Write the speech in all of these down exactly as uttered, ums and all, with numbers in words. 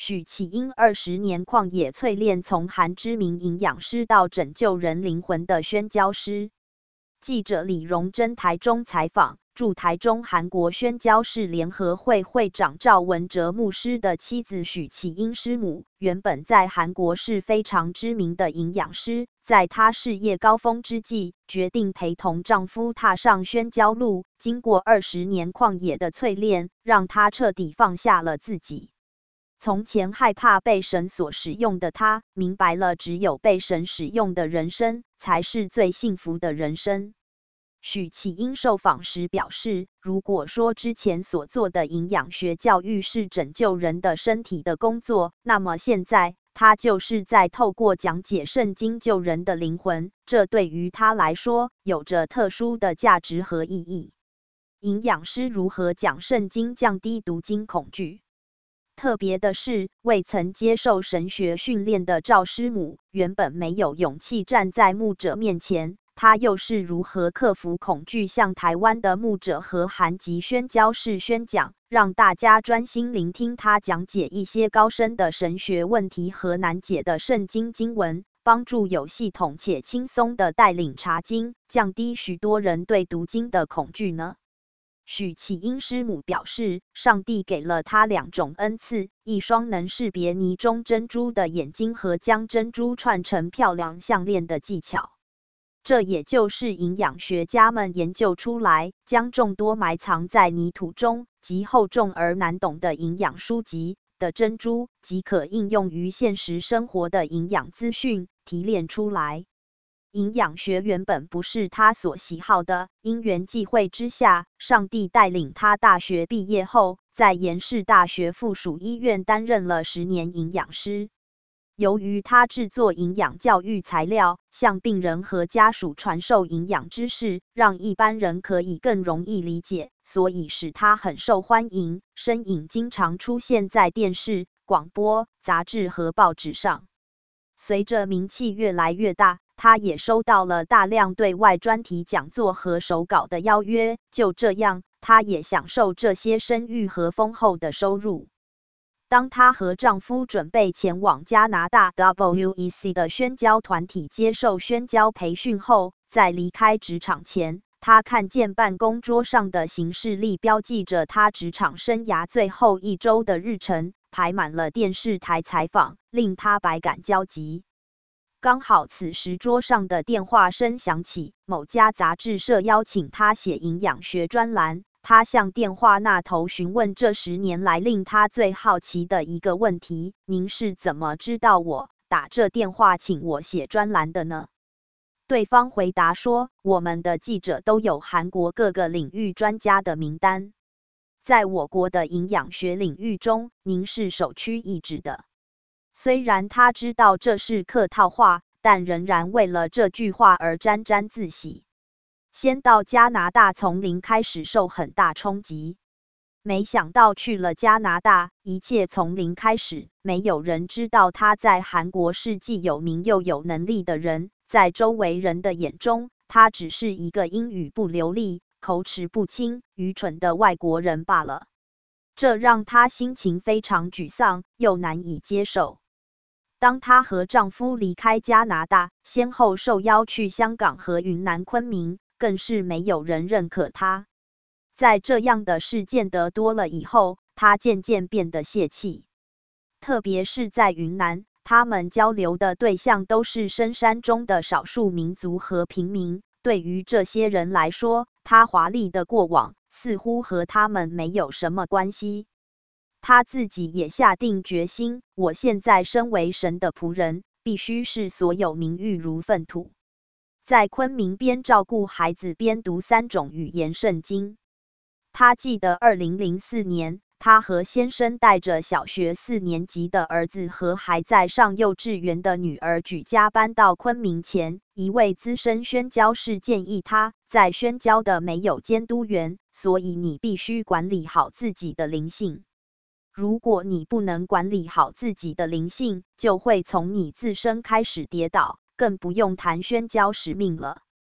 许启英二十年旷野淬炼，从韩知名营养师到拯救人灵魂的宣教师。记者李荣珍台中采访，驻台中韩国宣教士联合会会长赵文哲牧师的妻子许启英师母，原本在韩国是非常知名的营养师，在她事业高峰之际，决定陪同丈夫踏上宣教路。经过二十年旷野的淬炼，让她彻底放下了自己。从前害怕被神所使用的她，明白了只有被神使用的人生，才是最幸福的人生。许启英受访时表示，如果说之前所做的营养学教育是拯救人的身体的工作，那么现在他就是在透过讲解圣经救人的灵魂，这对于他来说有着特殊的价值和意义。营养师如何讲圣经降低读经恐惧？特别的是，未曾接受神学训练的赵师母，原本没有勇气站在牧者面前，她又是如何克服恐惧，向台湾的牧者和韩籍宣教士宣讲，让大家专心聆听她讲解一些高深的神学问题和难解的圣经经文，帮助有系统且轻松地带领查经，降低许多人对读经的恐惧呢？许启英师母表示，上帝给了她两种恩赐，一双能识别泥中珍珠的眼睛和将珍珠串成漂亮项链的技巧。这也就是营养学家们研究出来，将众多埋藏在泥土中极厚重而难懂的营养书籍的珍珠，即可应用于现实生活的营养资讯提炼出来。营养学原本不是他所喜好的，因缘际会之下，上帝带领他大学毕业后，在延世大学附属医院担任了十年营养师。由于他制作营养教育材料，向病人和家属传授营养知识，让一般人可以更容易理解，所以使他很受欢迎，身影经常出现在电视、广播、杂志和报纸上。随着名气越来越大，他也收到了大量对外专题讲座和手稿的邀约，就这样，他也享受这些声誉和丰厚的收入。当她和丈夫准备前往加拿大 W E C 的宣教团体接受宣教培训后，在离开职场前，她看见办公桌上的行事历标记着她职场生涯最后一周的日程，排满了电视台采访，令她百感交集。刚好此时桌上的电话声响起，某家杂志社邀请她写营养学专栏。她向电话那头询问这十年来令她最好奇的一个问题：您是怎么知道我打这电话请我写专栏的呢？对方回答说，我们的记者都有韩国各个领域专家的名单，在我国的营养学领域中，您是首屈一指的。虽然他知道这是客套话，但仍然为了这句话而沾沾自喜。先到加拿大从零开始受很大冲击，没想到去了加拿大，一切从零开始，没有人知道他在韩国是既有名又有能力的人，在周围人的眼中，他只是一个英语不流利、口齿不清、愚蠢的外国人罢了。这让她心情非常沮丧，又难以接受。当她和丈夫离开加拿大，先后受邀去香港和云南昆明，更是没有人认可她。在这样的事见得多了以后，她渐渐变得泄气。特别是在云南，他们交流的对象都是深山中的少数民族和平民，对于这些人来说，她华丽的过往似乎和他们没有什么关系。他自己也下定决心，我现在身为神的仆人，必须视所有名誉如粪土。在昆明边照顾孩子边读三种语言圣经。他记得二零零四年，他和先生带着小学四年级的儿子和还在上幼稚园的女儿举家搬到昆明前，一位资深宣教士建议他，在宣教的没有监督员，所以你必须管理好自己的灵性。如果你不能管理好自己的灵性，就会从你自身开始跌倒，更不用谈宣教使命了。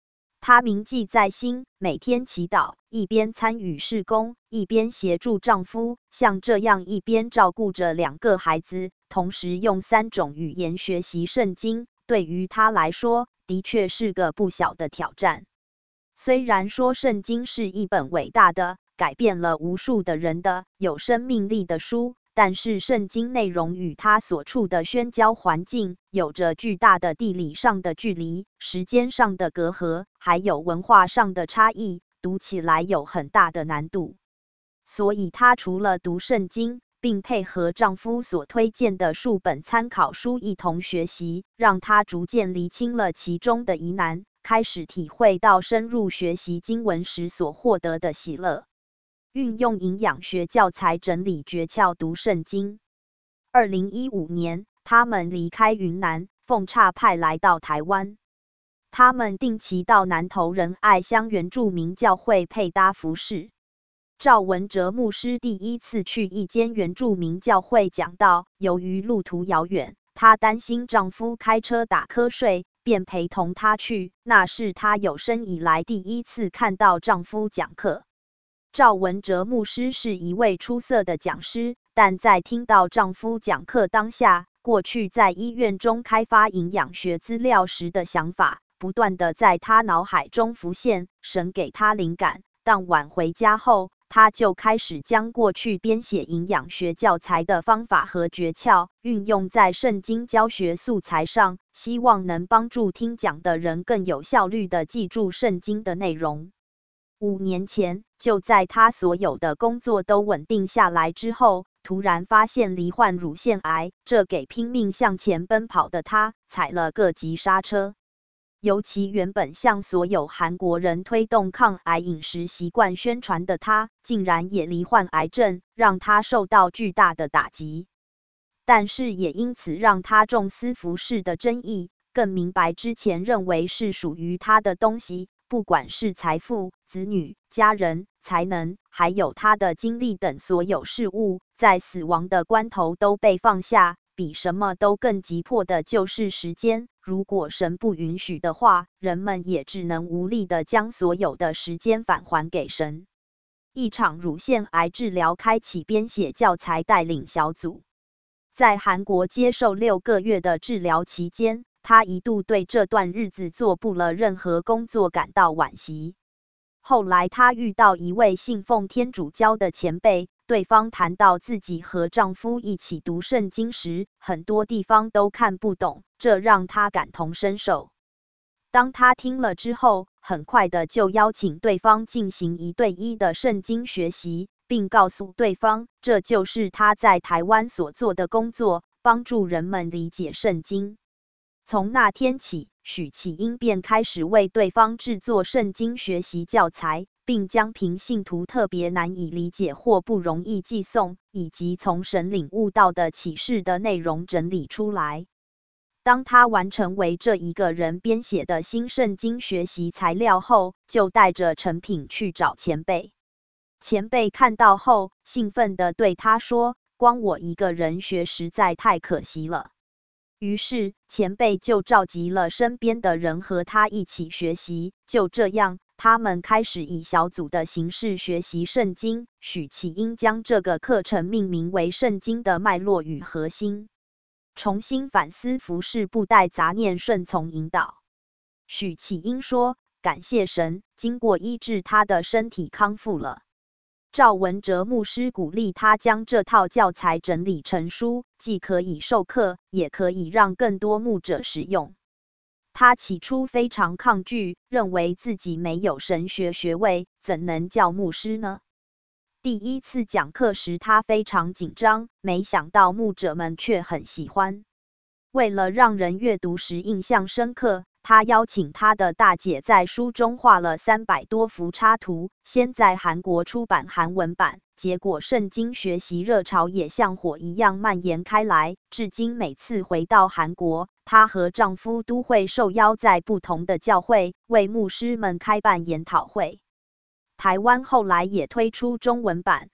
她铭记在心，每天祈祷，一边参与事工，一边协助丈夫，像这样一边照顾着两个孩子，同时用三种语言学习圣经，对于她来说，的确是个不小的挑战。虽然说圣经是一本伟大的、改变了无数的人的、有生命力的书，但是圣经内容与他所处的宣教环境有着巨大的地理上的距离、时间上的隔阂，还有文化上的差异，读起来有很大的难度。所以她除了读圣经，并配合丈夫所推荐的数本参考书一同学习，让她逐渐厘清了其中的疑难，开始体会到深入学习经文时所获得的喜乐。运用营养学教材整理诀窍读圣经。二零一五年，他们离开云南，奉差派来到台湾。他们定期到南投仁爱乡原住民教会配搭服饰。赵文哲牧师第一次去一间原住民教会讲道，由于路途遥远，她担心丈夫开车打瞌睡，便陪同他去。那是她有生以来第一次看到丈夫讲课。赵文哲牧师是一位出色的讲师，但在听到丈夫讲课当下，过去在医院中开发营养学资料时的想法，不断的在他脑海中浮现，神给他灵感。当晚回家后，他就开始将过去编写营养学教材的方法和诀窍运用在圣经教学素材上，希望能帮助听讲的人更有效率地记住圣经的内容。五年前，就在他所有的工作都稳定下来之后，突然发现罹患乳腺癌，这给拼命向前奔跑的他踩了个急刹车。尤其原本向所有韩国人推动抗癌饮食习惯宣传的他，竟然也罹患癌症，让他受到巨大的打击。但是也因此让他重思服事的真意，更明白之前认为是属于他的东西，不管是财富、子女、家人、才能，还有他的精力等所有事物，在死亡的关头都被放下。比什么都更急迫的就是时间，如果神不允许的话，人们也只能无力的将所有的时间返还给神。一场乳腺癌治疗开启编写教材带领小组。在韩国接受六个月的治疗期间，他一度对这段日子做不了任何工作感到惋惜。后来他遇到一位信奉天主教的前辈，对方谈到自己和丈夫一起读圣经时，很多地方都看不懂，这让他感同身受。当他听了之后，很快的就邀请对方进行一对一的圣经学习，并告诉对方，这就是他在台湾所做的工作，帮助人们理解圣经。从那天起，许启英便开始为对方制作圣经学习教材，并将凭信徒特别难以理解或不容易记诵，以及从神领悟到的启示的内容整理出来。当他完成为这一个人编写的新圣经学习材料后，就带着成品去找前辈。前辈看到后，兴奋地对他说：“光我一个人学实在太可惜了。”于是，前辈就召集了身边的人和他一起学习。就这样，他们开始以小组的形式学习圣经。许启英将这个课程命名为圣经的脉络与核心。重新反思服事，不带杂念，顺从引导。许启英说：“感谢神，经过医治，他的身体康复了。”赵文哲牧师鼓励他将这套教材整理成书，既可以授课，也可以让更多牧者使用。他起初非常抗拒，认为自己没有神学学位，怎能叫牧师呢？第一次讲课时，他非常紧张，没想到牧者们却很喜欢。为了让人阅读时印象深刻，他邀请他的大姐在书中画了三百多幅插图，先在韩国出版韩文版，结果圣经学习热潮也像火一样蔓延开来，至今每次回到韩国，她和丈夫都会受邀在不同的教会为牧师们开办研讨会。台湾后来也推出中文版，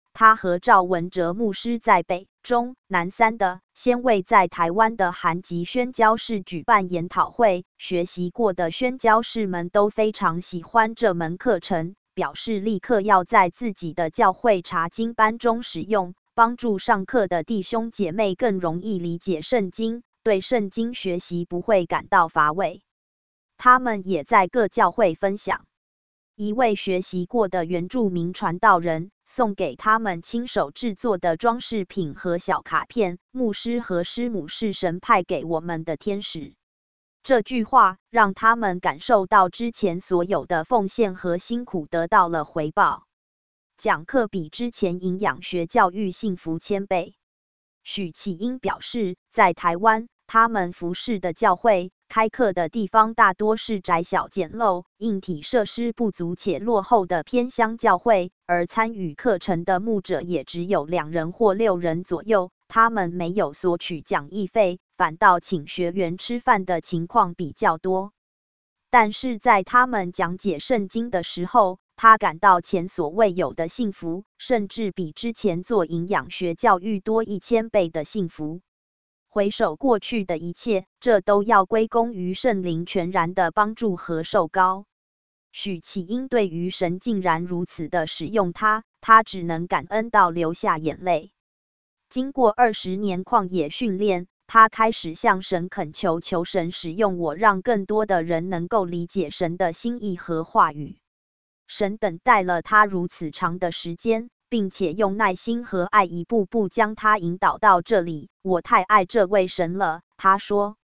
他和赵文哲牧师在北、中、南三的先为在台湾的韩籍宣教士举办研讨会，学习过的宣教士们都非常喜欢这门课程，表示立刻要在自己的教会查经班中使用，帮助上课的弟兄姐妹更容易理解圣经，对圣经学习不会感到乏味。他们也在各教会分享。一位学习过的原住民传道人送给他们亲手制作的装饰品和小卡片，牧师和师母是神派给我们的天使。这句话让他们感受到之前所有的奉献和辛苦得到了回报。讲课比之前营养学教育幸福千倍。许启英表示，在台湾，他们服侍的教会开课的地方大多是窄小简陋、硬体设施不足且落后的偏乡教会，而参与课程的牧者也只有两人或六人左右。他们没有索取讲义费，反倒请学员吃饭的情况比较多。但是在他们讲解圣经的时候，他感到前所未有的幸福，甚至比之前做营养学教育多一千倍的幸福。回首过去的一切，这都要归功于圣灵全然的帮助和受膏。许启英对于神竟然如此的使用他，他只能感恩到流下眼泪。经过二十年旷野训练，他开始向神恳求，求神使用我，让更多的人能够理解神的心意和话语。神等待了他如此长的时间，并且用耐心和爱一步步将他引导到这里。我太爱这位神了，他说。